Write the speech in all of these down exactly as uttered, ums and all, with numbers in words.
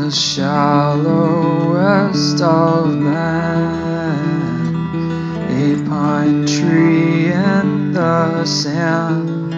the shallowest of men, a pine tree in the sand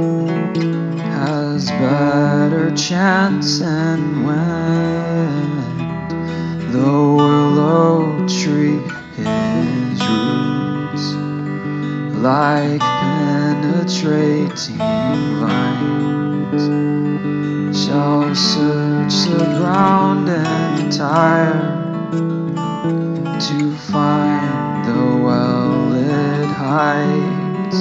has better chance in wind. The willow tree, his roots like penetrating vines shall search the ground entire to find the well it hides.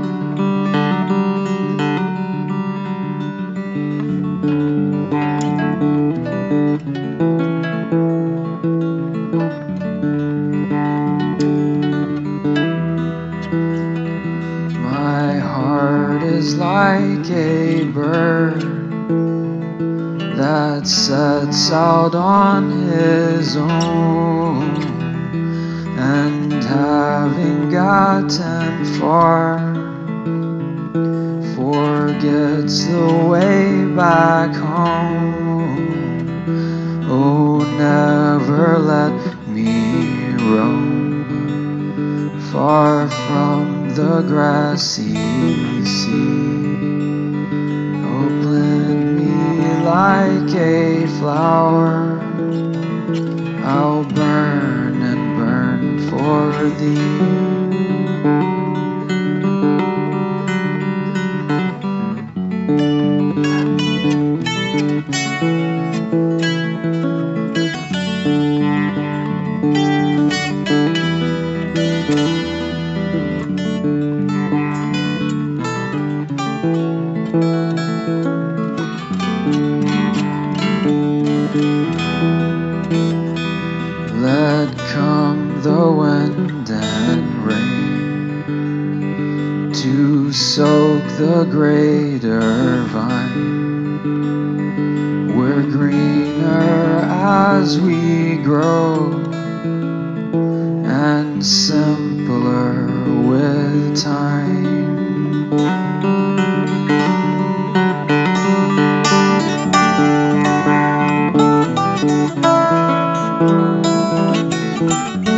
My heart is like a bird that sets out on his own, and having gotten far, forgets the way back home. Oh, never let me roam far from the grassy sea. Oh, blend me like a flower, I'll burn and burn for thee. Let come the wind and rain to soak the greater vine. We're greener as we grow, and simpler with time. Thank you.